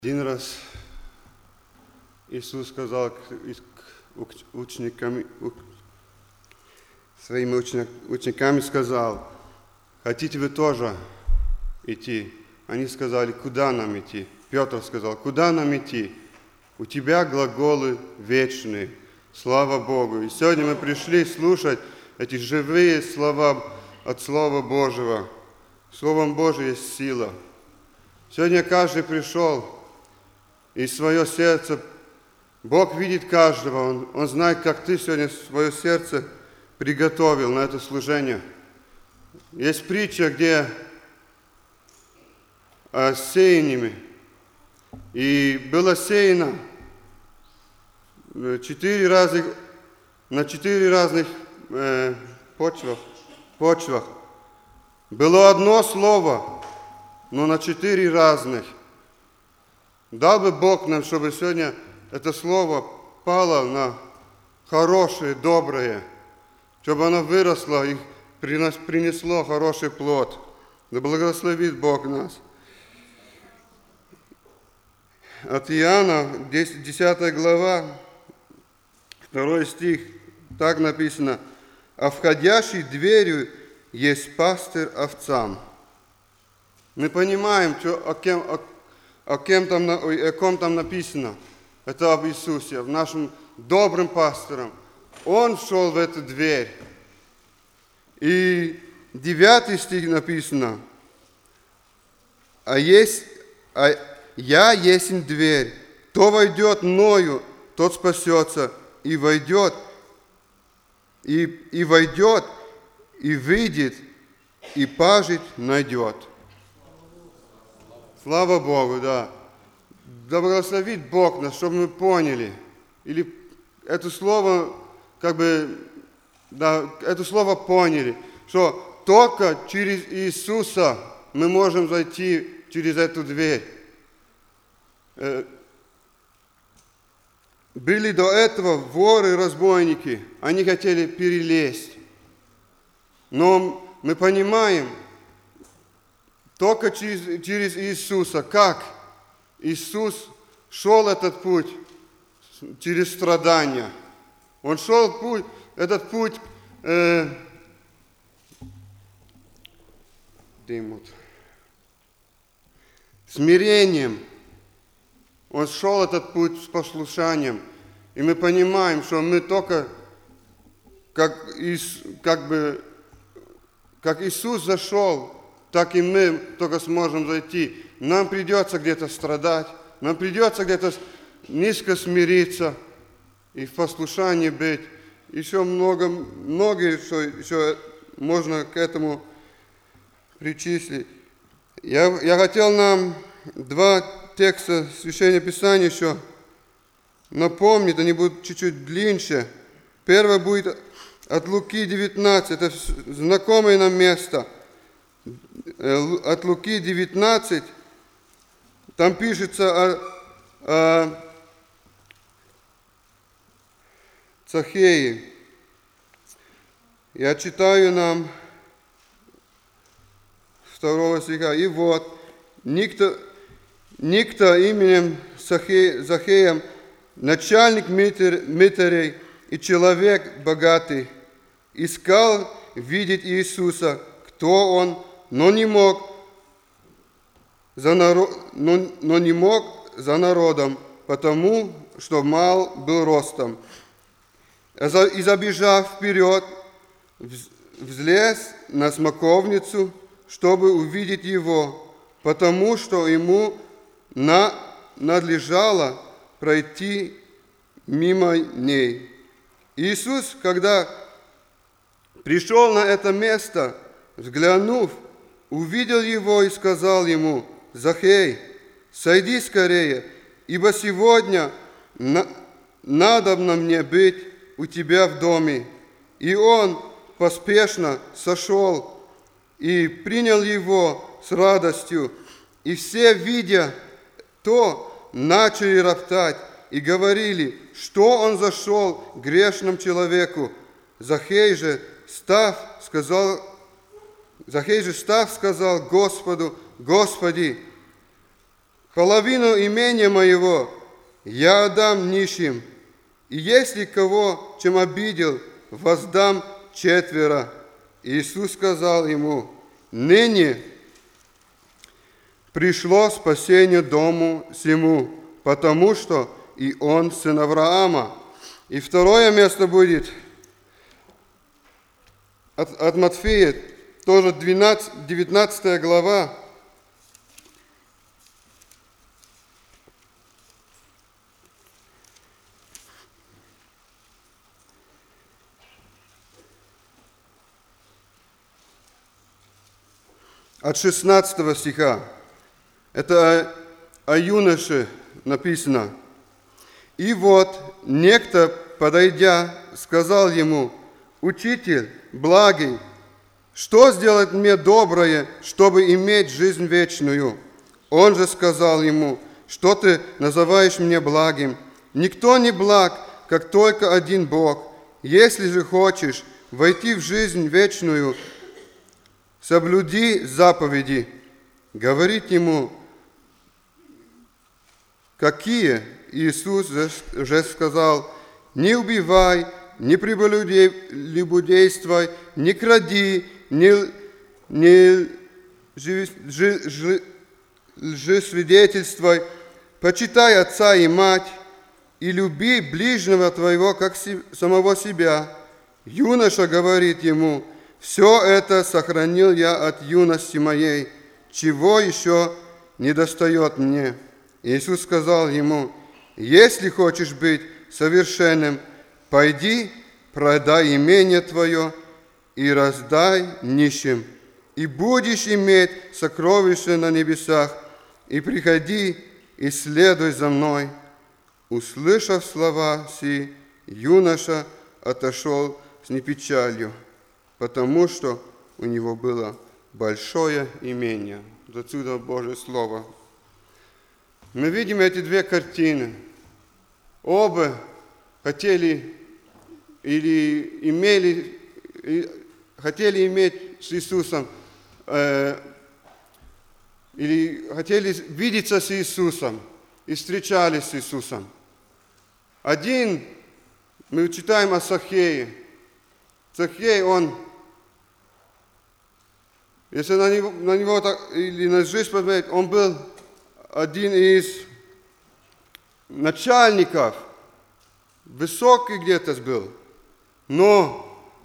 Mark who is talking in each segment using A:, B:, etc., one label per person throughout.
A: Один раз Иисус сказал своими учениками сказал: хотите вы тоже идти? Они сказали: куда нам идти? Петр сказал: куда нам идти? У тебя глаголы вечные. Слава Богу! И сегодня мы пришли слушать эти живые слова от Слова Божьего. Словом Божьим есть сила. Сегодня каждый пришел, и свое сердце, Бог видит каждого, Он знает, как ты сегодня свое сердце приготовил на это служение. Есть притча, где с сеяниями. И было сеяно на 4 разных почвах. Было одно слово, но на 4 разных. Дал бы Бог нам, чтобы сегодня это слово пало на хорошее, доброе, чтобы оно выросло и принесло хороший плод. Да благословит Бог нас. От Иоанна, 10 глава, 2 стих, так написано: «А входящий дверью есть пастырь овцам». Мы понимаем, о ком там написано. Это об Иисусе, в нашем добрым пастором. Он шел в эту дверь. И 9 стих написано: «Я есть дверь, кто войдет мною, тот спасется, и войдет, и выйдет, и пажить найдет». Слава Богу, да. Да благословит Бог нас, чтобы мы поняли. Или это слово, это слово поняли, что только через Иисуса мы можем зайти через эту дверь. Были до этого воры, разбойники, они хотели перелезть. Но мы понимаем, только через Иисуса. Как? Иисус шел этот путь через страдания. Он шел этот путь смирением. Он шел этот путь с послушанием. И мы понимаем, что мы только, как Иисус зашел, так и мы только сможем зайти. Нам придется где-то страдать, нам придется где-то низко смириться и в послушании быть. Еще многое, что еще можно к этому причислить. Я хотел нам 2 текста Священного Писания еще напомнить, они будут чуть-чуть длиннее. Первое будет от Луки 19, это знакомое нам место. От Луки 19, там пишется о Захее. Я читаю нам 2 стиха. «И вот, никто именем Захеем, начальник мытарей и человек богатый, искал видеть Иисуса, кто он, но не мог за народом, потому что мал был ростом. И забежав вперед, взлез на смоковницу, чтобы увидеть его, потому что ему надлежало пройти мимо ней. Иисус, когда пришел на это место, взглянув, увидел его и сказал ему: «Захей, сойди скорее, ибо сегодня надобно мне быть у тебя в доме». И он поспешно сошел и принял его с радостью. И все, видя то, начали роптать и говорили, что он зашел к грешному человеку. Захей же, став, сказал Господу: «Господи, половину имения моего я отдам нищим, и если кого чем обидел, воздам четверо». Иисус сказал ему: «Ныне пришло спасение дому сему, потому что и он сын Авраама». И второе место будет от Матфея, тоже 19 глава. От 16 стиха. Это о юноше написано. «И вот некто, подойдя, сказал ему: Учитель, благий, что сделать мне доброе, чтобы иметь жизнь вечную? Он же сказал ему: Что ты называешь меня благим? Никто не благ, как только один Бог. Если же хочешь войти в жизнь вечную, соблюди заповеди». Говорит ему: «Какие?» Иисус же сказал: «Не убивай, не прелюбодействуй, не кради, не лжесвидетельствуй, почитай отца и мать, и люби ближнего твоего, как самого себя». Юноша говорит ему: «Все это сохранил я от юности моей, чего еще недостает мне?» Иисус сказал ему: «Если хочешь быть совершенным, пойди, продай имение твое и раздай нищим, и будешь иметь сокровища на небесах, и приходи, и следуй за мной». Услышав слова сии, юноша отошел с непечалью, потому что у него было большое имение. Отсюда Божье Слово. Мы видим эти две картины. Оба хотели иметь с Иисусом, или хотели видеться с Иисусом и встречались с Иисусом. Один, мы читаем о Захее. Захей, он, если на него так, или на жизнь посмотреть, он был один из начальников, высокий где-то был, но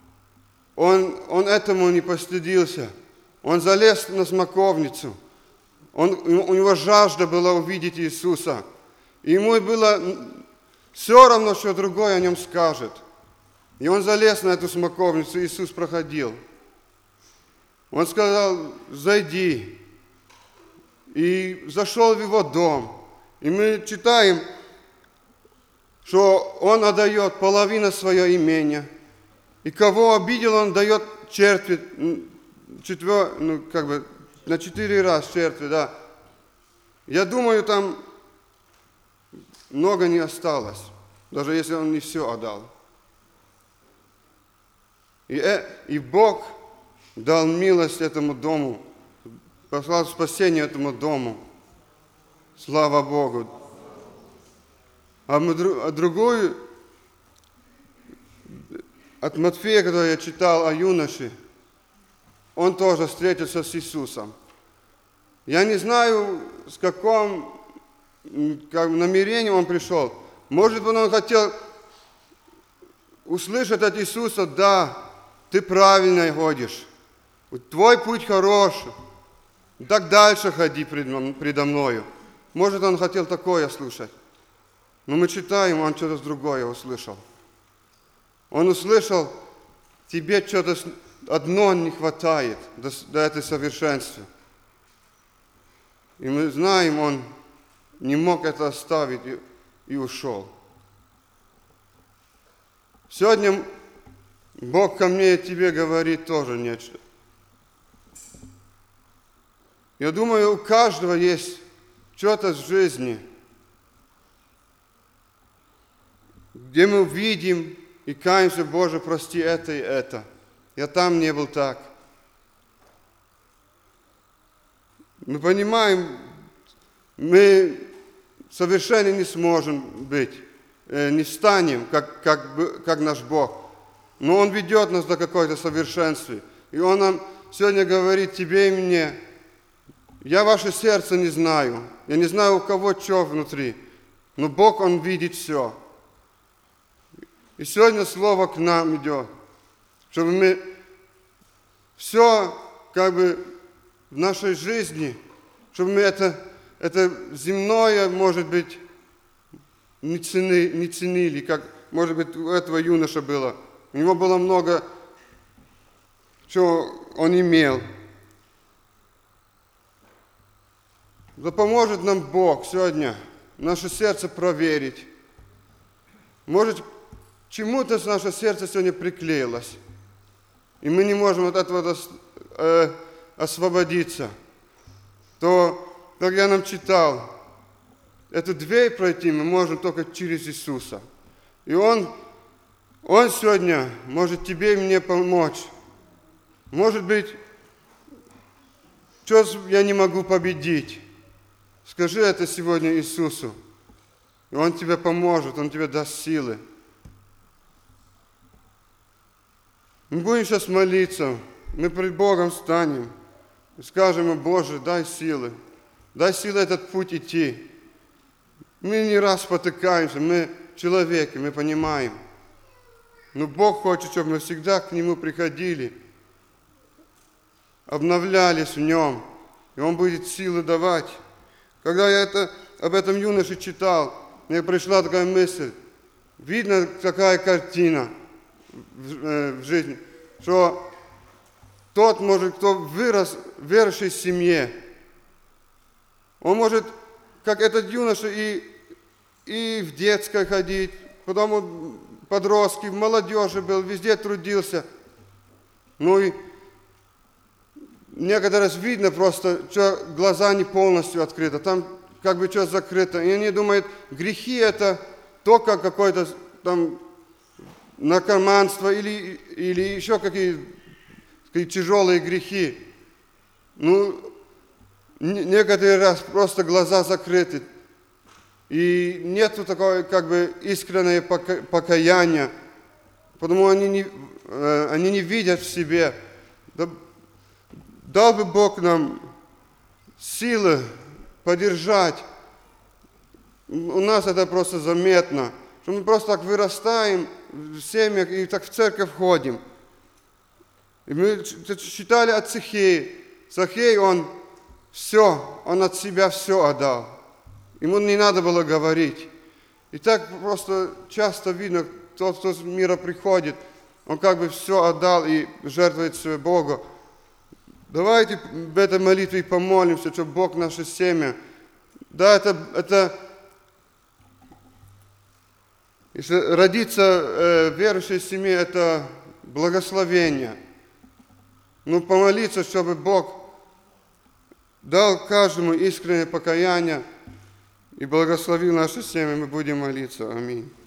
A: он этому не постыдился. Он залез на смоковницу. У него жажда была увидеть Иисуса. И ему было все равно, что другой о нем скажет. И он залез на эту смоковницу, Иисус проходил. Он сказал: «Зайди». И зашел в его дом. И мы читаем, что он отдает половину своего имения. И кого обидел, он дает черти, на 4 раза черти, да. Я думаю, там много не осталось, даже если он не все отдал. И Бог дал милость этому дому, послал спасение этому дому. Слава Богу. А другую, от Матфея, который я читал о юноше, он тоже встретился с Иисусом. Я не знаю, с каким намерением он пришел. Может быть, он хотел услышать от Иисуса: «Да, ты правильно ходишь, твой путь хороший, так дальше ходи предо мною». Может, он хотел такое слушать. Но мы читаем, он что-то другое услышал. Он услышал: тебе что-то одно не хватает до этой совершенства. И мы знаем, он не мог это оставить и ушел. Сегодня Бог ко мне и тебе говорит тоже нечто. Я думаю, у каждого есть что-то в жизни, где мы видим и каемся: «Боже, прости это и это. Я там не был так». Мы понимаем, мы совершенны не сможем быть, не станем, как наш Бог. Но Он ведет нас до какой-то совершенства. И Он нам сегодня говорит, тебе и мне, я ваше сердце не знаю, я не знаю, у кого что внутри, но Бог, Он видит все. И сегодня Слово к нам идет, чтобы мы все в нашей жизни, чтобы мы это земное, может быть, не ценили, как, может быть, у этого юноша было. У него было много, чего он имел. Да поможет нам Бог сегодня наше сердце проверить. Может, чему-то наше сердце сегодня приклеилось, и мы не можем от этого освободиться. То, как я нам читал, эту дверь пройти мы можем только через Иисуса. И Он сегодня может тебе и мне помочь. Может быть, что я не могу победить. Скажи это сегодня Иисусу, и Он тебе поможет, Он тебе даст силы. Мы будем сейчас молиться, мы пред Богом встанем и скажем ему, Боже, дай силы этот путь идти. Мы не раз спотыкаемся, мы человеки, мы понимаем. Но Бог хочет, чтобы мы всегда к Нему приходили, обновлялись в Нем, и Он будет силы давать. Когда я об этом юноше читал, мне пришла такая мысль, видно такая картина в жизни, что тот, может, кто вырос в верующей семье, он может, как этот юноша, и в детской ходить, потом он подростки, в молодежи был, везде трудился. Ну и некоторые раз видно просто, что глаза не полностью открыты, там как бы что закрыто. И они думают, грехи это только какое-то там наркоманство или еще какие тяжелые грехи. Ну, некоторые раз просто глаза закрыты. И нету такого как бы искреннего покаяния, потому они не видят в себе. Дал бы Бог нам силы поддержать. У нас это просто заметно, что мы просто так вырастаем в семьях и так в церковь ходим. И мы читали от Захея. Захей, он от себя все отдал. Ему не надо было говорить. И так просто часто видно, тот, кто с мира приходит, он как бы все отдал и жертвует себе Богу. Давайте в этой молитве помолимся, чтобы Бог наше семя. Да, это если родиться в верующей семье, это благословение. Ну, помолиться, чтобы Бог дал каждому искреннее покаяние и благословил наше семя, мы будем молиться. Аминь.